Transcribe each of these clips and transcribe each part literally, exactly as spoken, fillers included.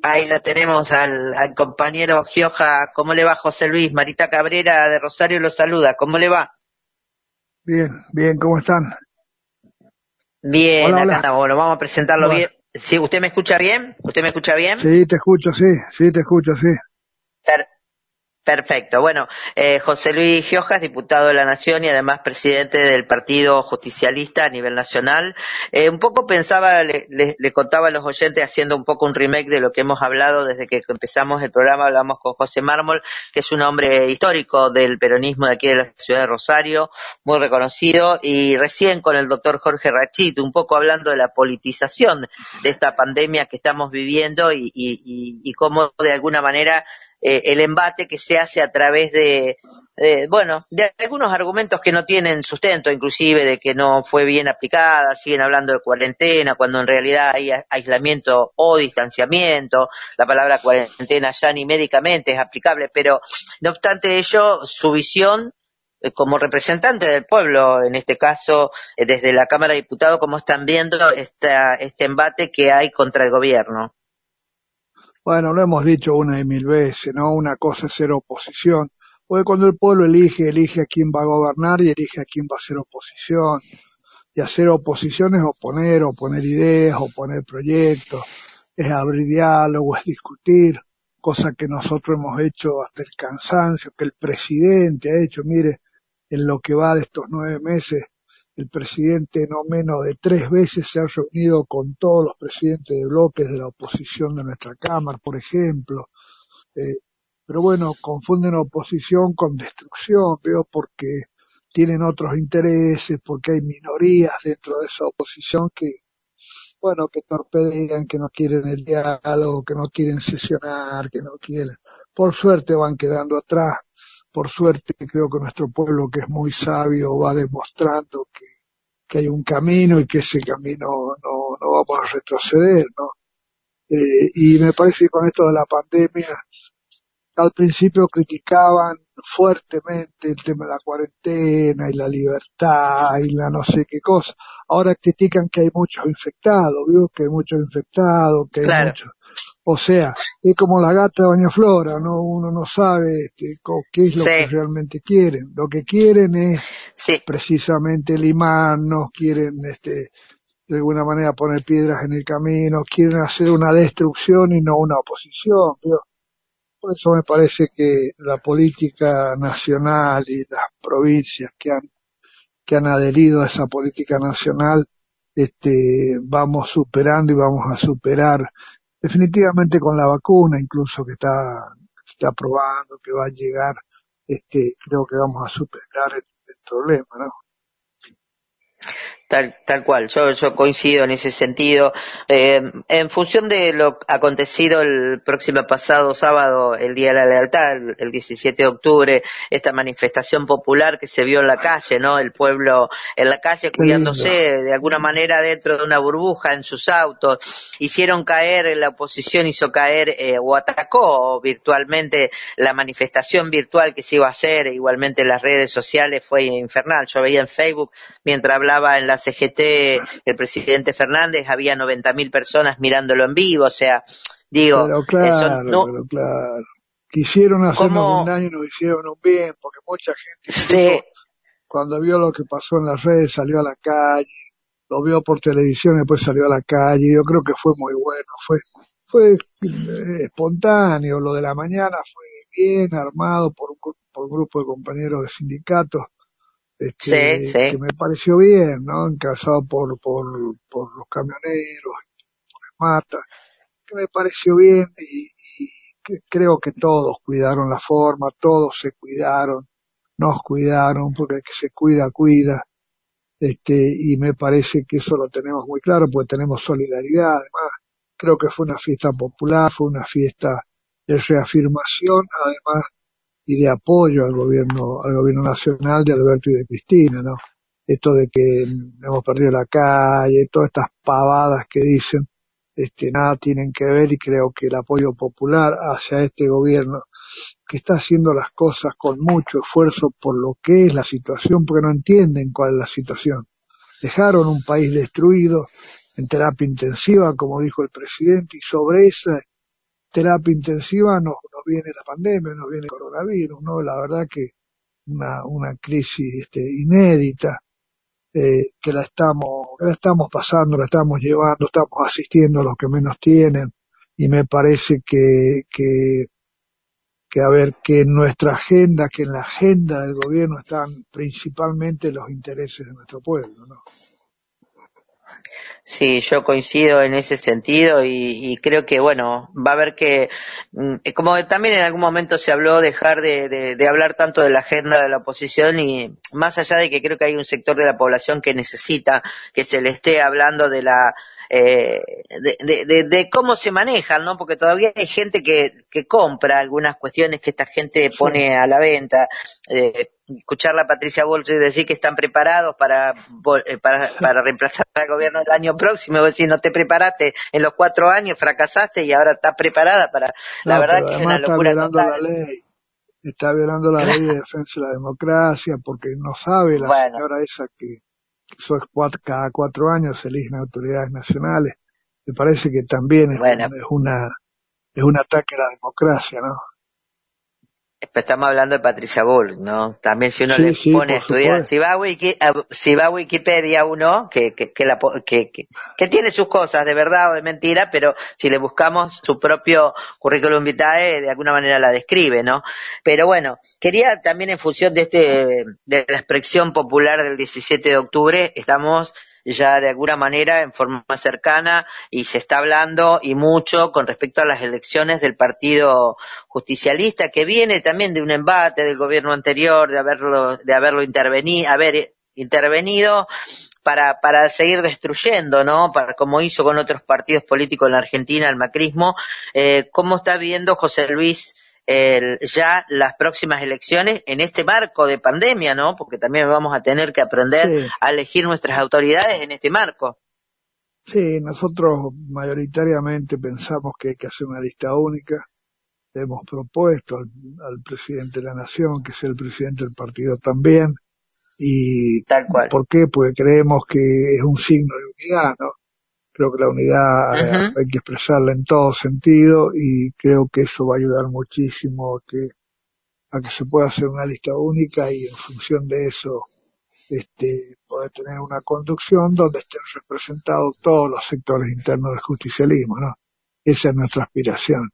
Ahí la tenemos al, al compañero Gioja. ¿Cómo le va, José Luis? Marita Cabrera de Rosario lo saluda. ¿Cómo le va? Bien, bien, ¿cómo están? Bien, Hola, acá hola. andamos. Bueno, vamos a presentarlo Bueno, bien. ¿Sí, usted me escucha bien? ¿Usted me escucha bien? sí, te escucho, sí, sí, te escucho, sí. Per- Perfecto. Bueno, eh, José Luis Giojas, diputado de la Nación y además presidente del Partido Justicialista a nivel nacional. Eh, un poco pensaba, le, le, le contaba a los oyentes, haciendo un poco un remake de lo que hemos hablado desde que empezamos el programa. Hablamos con José Mármol, que es un hombre histórico del peronismo de aquí de la ciudad de Rosario, muy reconocido, y recién con el doctor Jorge Rachit, un poco hablando de la politización de esta pandemia que estamos viviendo y, y, y, y cómo de alguna manera Eh, el embate que se hace a través de, de, bueno, de algunos argumentos que no tienen sustento, inclusive de que no fue bien aplicada, siguen hablando de cuarentena, cuando en realidad hay aislamiento o distanciamiento, la palabra cuarentena ya ni médicamente es aplicable, pero no obstante ello, su visión eh, como representante del pueblo, en este caso, eh, desde la Cámara de Diputados, cómo están viendo esta, este embate que hay contra el gobierno. Bueno, lo hemos dicho una y mil veces, ¿no? Una cosa es ser oposición, porque cuando el pueblo elige, elige a quién va a gobernar y elige a quién va a ser oposición. Y hacer oposición es oponer, oponer ideas, oponer proyectos, es abrir diálogo, es discutir, cosa que nosotros hemos hecho hasta el cansancio, que el presidente ha hecho. Mire, en lo que va de estos nueve meses, el presidente no menos de tres veces se ha reunido con todos los presidentes de bloques de la oposición de nuestra Cámara, por ejemplo. Eh, pero bueno, confunden oposición con destrucción, veo, porque tienen otros intereses, porque hay minorías dentro de esa oposición que, bueno, que torpedean, que no quieren el diálogo, que no quieren sesionar, que no quieren. Por suerte van quedando atrás. Por suerte creo que nuestro pueblo, que es muy sabio, va demostrando que, que hay un camino y que ese camino no, no vamos a retroceder, ¿no? Eh, y me parece que con esto de la pandemia, al principio criticaban fuertemente el tema de la cuarentena y la libertad y la no sé qué cosa. Ahora critican que hay muchos infectados, ¿vio? Que hay muchos infectados, que hay Claro, muchos. O sea, es como la gata de Doña Flora, ¿no? Uno no sabe este, co- qué es lo que sí, realmente quieren. Lo que quieren es sí. precisamente limarnos, quieren este, de alguna manera poner piedras en el camino, quieren hacer una destrucción y no una oposición, ¿vio? Por eso me parece que la política nacional y las provincias que han, que han adherido a esa política nacional, este, vamos superando y vamos a superar definitivamente con la vacuna, incluso que está, que está probando, que va a llegar, este, creo que vamos a superar el, el problema, ¿no? Tal, tal cual, yo, yo coincido en ese sentido. Eh, en función de lo acontecido el próximo pasado sábado, el Día de la Lealtad, el, el diecisiete de octubre, esta manifestación popular que se vio en la calle, ¿no? El pueblo en la calle Qué lindo. cuidándose de alguna manera dentro de una burbuja en sus autos, hicieron caer, la oposición hizo caer eh, o atacó virtualmente la manifestación virtual que se iba a hacer, igualmente en las redes sociales fue infernal. Yo veía en Facebook, mientras hablaba en la C G T el presidente Fernández, había noventa mil personas mirándolo en vivo, o sea, digo, Pero eh, son, claro, no, pero claro. Quisieron hacernos un ¿cómo daño y nos hicieron un bien, porque mucha gente se, incluso cuando vio lo que pasó en las redes salió a la calle, lo vio por televisión y después salió a la calle. Yo creo que fue muy bueno, fue fue eh, espontáneo. Lo de la mañana fue bien armado por un, gru- por un grupo de compañeros de sindicatos, se, este, que se, me pareció bien, ¿no? Encabezado por, por, por los camioneros, Mata, que me pareció bien y, y que creo que todos cuidaron la forma, todos se cuidaron, nos cuidaron, porque el que se cuida, cuida. Este, y me parece que eso lo tenemos muy claro, porque tenemos solidaridad. Además, creo que fue una fiesta popular, fue una fiesta de reafirmación, además, y de apoyo al gobierno, al gobierno nacional de Alberto y de Cristina, ¿no? Esto de que hemos perdido la calle, todas estas pavadas que dicen, este, nada tienen que ver, y creo que el apoyo popular hacia este gobierno, que está haciendo las cosas con mucho esfuerzo por lo que es la situación, porque no entienden cuál es la situación. Dejaron un país destruido en terapia intensiva, como dijo el presidente, y sobre esa terapia intensiva nos, nos viene la pandemia, nos viene el coronavirus, ¿no? La verdad que una, una crisis este, inédita, eh, que la estamos, que la estamos pasando, la estamos llevando, estamos asistiendo a los que menos tienen, y me parece que, que, que a ver, que en nuestra agenda, que en la agenda del gobierno están principalmente los intereses de nuestro pueblo, ¿no? Sí, yo coincido en ese sentido y, y creo que, bueno, va a haber que, mm, como también en algún momento se habló, dejar de, de, de hablar tanto de la agenda de la oposición y más allá de que creo que hay un sector de la población que necesita que se le esté hablando de la eh, de, de, de, de cómo se manejan, ¿no? Porque todavía hay gente que, que compra algunas cuestiones que esta gente Sí. pone a la venta. Eh, escuchar a Patricia Bullrich decir que están preparados para, para, para reemplazar al gobierno el año próximo, es decir, no te preparaste en los cuatro años, fracasaste y ahora estás preparada para, la No, verdad pero que es además una está locura violando total. la ley, está violando la ley de defensa de la democracia, porque no sabe la Bueno, señora esa que, que eso es cuatro, cada cuatro años se eligen autoridades nacionales. Me parece que también es, bueno, un, es una es un ataque a la democracia, ¿no? estamos hablando de Patricia Bull, ¿no? También si uno Sí, le sí, pone a por estudiar, supuesto. si va a, Wiki, a, si va a Wikipedia uno, que, que, que, la, que, que, que tiene sus cosas de verdad o de mentira, pero si le buscamos su propio currículum vitae, de alguna manera la describe, ¿no? Pero bueno, quería también en función de este, de la expresión popular del diecisiete de octubre, estamos ya de alguna manera en forma más cercana y se está hablando y mucho con respecto a las elecciones del Partido Justicialista, que viene también de un embate del gobierno anterior, de haberlo, de haberlo intervenido, haber intervenido para, para seguir destruyendo, ¿no? Para, como hizo con otros partidos políticos en la Argentina, el macrismo. Eh, ¿Cómo está viendo José Luis el, ya las próximas elecciones en este marco de pandemia, ¿no? Porque también vamos a tener que aprender Sí, a elegir nuestras autoridades en este marco. sí, nosotros mayoritariamente pensamos que hay que hacer una lista única. Le hemos propuesto al, al presidente de la Nación que sea el presidente del partido también. ¿Y Tal cual. por qué? Porque creemos que es un signo de unidad, ¿no? Creo que la unidad eh, Uh-huh. hay que expresarla en todo sentido y creo que eso va a ayudar muchísimo a que, a que se pueda hacer una lista única y en función de eso este, poder tener una conducción donde estén representados todos los sectores internos del justicialismo, ¿no? Esa es nuestra aspiración.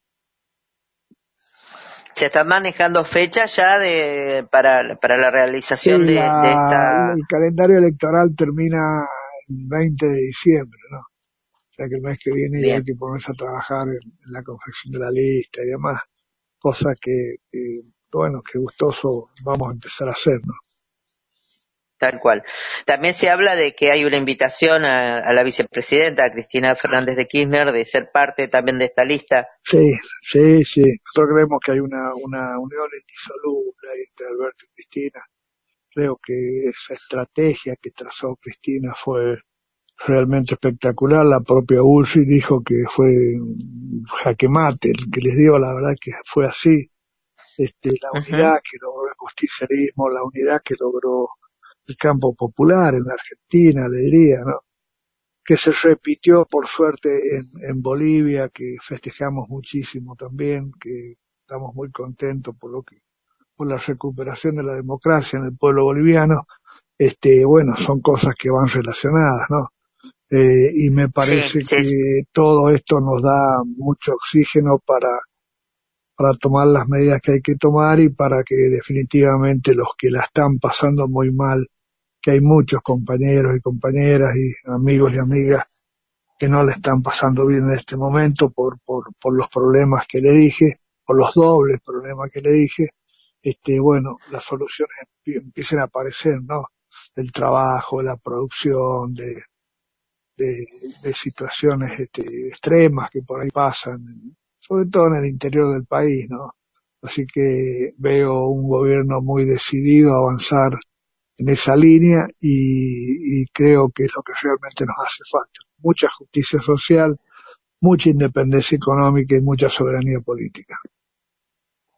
Se están manejando fechas ya de para, para la realización Sí, de, de la, esta... el calendario electoral termina el veinte de diciembre, ¿no? O sea que el mes que viene ya hay Bien, que ponerse a trabajar en, en la confección de la lista y demás, cosa que, que, bueno, que gustoso vamos a empezar a hacer, ¿no? tal cual. También se habla de que hay una invitación a, a la vicepresidenta, a Cristina Fernández de Kirchner, de ser parte también de esta lista. Sí, sí, sí. Nosotros creemos que hay una, una unión indisoluble ahí entre Alberto y Cristina. Creo que esa estrategia que trazó Cristina fue realmente espectacular. La propia Ursi dijo que fue un jaque mate el que les dio, la verdad que fue así. Este, la Uh-huh. unidad que logró el justicialismo, la unidad que logró el campo popular en la Argentina, le diría, ¿no? Que se repitió por suerte en, en Bolivia, que festejamos muchísimo también, que estamos muy contentos por lo que, por la recuperación de la democracia en el pueblo boliviano. Este, bueno, son cosas que van relacionadas, ¿no? Eh, y me Sí, parece sí, que todo esto nos da mucho oxígeno para, para tomar las medidas que hay que tomar y para que definitivamente los que la están pasando muy mal, que hay muchos compañeros y compañeras y amigos y amigas que no le están pasando bien en este momento por, por, por los problemas que le dije, por los dobles problemas que le dije, este, bueno, las soluciones empiecen a aparecer, ¿no? Del trabajo, de la producción, de, de, de situaciones este, extremas que por ahí pasan, sobre todo en el interior del país, ¿no? Así que veo un gobierno muy decidido a avanzar en esa línea y, y creo que es lo que realmente nos hace falta. Mucha justicia social, mucha independencia económica y mucha soberanía política.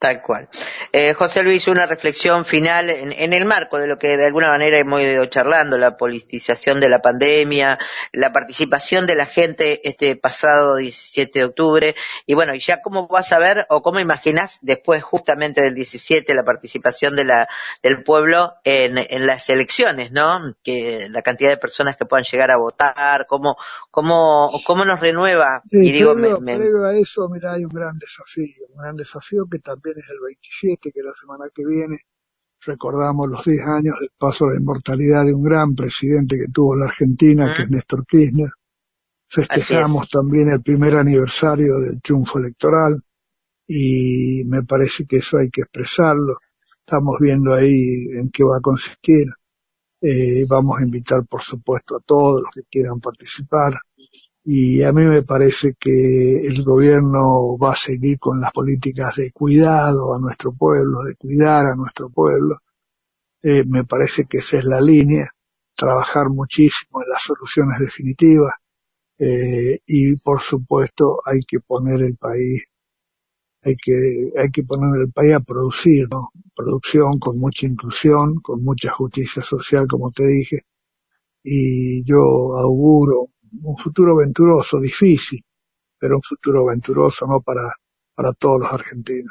Tal cual. Eh, José Luis, una reflexión final en, en el marco de lo que de alguna manera hemos ido charlando, la politización de la pandemia, la participación de la gente este pasado diecisiete de octubre, y bueno, y ya cómo vas a ver o cómo imaginás después justamente del diecisiete la participación de la del pueblo en, en las elecciones, ¿no? Que la cantidad de personas que puedan llegar a votar, cómo, cómo, cómo nos renueva, Sí, y digo, me, previo, me, previo a eso, mira, hay un gran desafío, un gran desafío que también es el veintisiete, que la semana que viene recordamos los diez años del paso a la inmortalidad de un gran presidente que tuvo la Argentina, que es ¿Mm? Néstor Kirchner. Así Festejamos es, también el primer aniversario del triunfo electoral y me parece que eso hay que expresarlo. Estamos viendo ahí en qué va a consistir. Eh, vamos a invitar, por supuesto, a todos los que quieran participar. Y a mí me parece que el gobierno va a seguir con las políticas de cuidado a nuestro pueblo, de cuidar a nuestro pueblo. Eh, me parece que esa es la línea, trabajar muchísimo en las soluciones definitivas, eh, y por supuesto hay que poner el país, hay que, hay que poner el país a producir, ¿no? Producción con mucha inclusión, con mucha justicia social, como te dije, y yo auguro un futuro venturoso, difícil, pero un futuro venturoso, ¿no? Para, para todos los argentinos.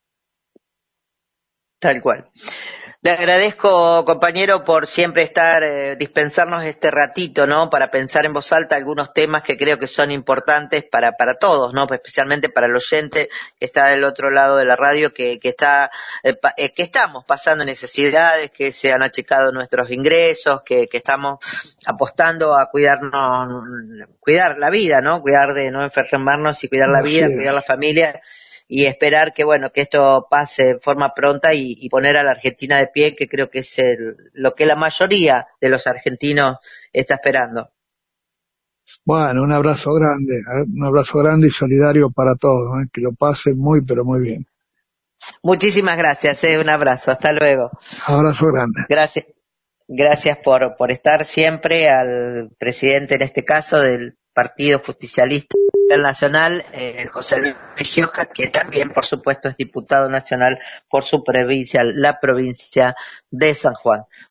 tal cual. Le agradezco, compañero, por siempre estar, eh, dispensarnos este ratito, ¿no? Para pensar en voz alta algunos temas que creo que son importantes para, para todos, ¿no? Pues especialmente para el oyente que está del otro lado de la radio, que, que está, eh, pa, eh, que estamos pasando necesidades, que se han achicado nuestros ingresos, que, que estamos apostando a cuidarnos, cuidar la vida, ¿no? Cuidar de no enfermarnos y cuidar la Así vida, es. cuidar la familia, y esperar que bueno que esto pase de forma pronta y, y poner a la Argentina de pie, que creo que es el, lo que la mayoría de los argentinos está esperando. Bueno, un abrazo grande, ¿eh? Un abrazo grande y solidario para todos, ¿eh? Que lo pasen muy, pero muy bien. Muchísimas gracias, eh, un abrazo, hasta luego. Abrazo grande. Gracias, gracias por, por estar siempre al presidente, en este caso, del Partido Justicialista Nacional, eh, José Luis Gioja, que también, por supuesto, es diputado nacional por su provincia, la provincia de San Juan.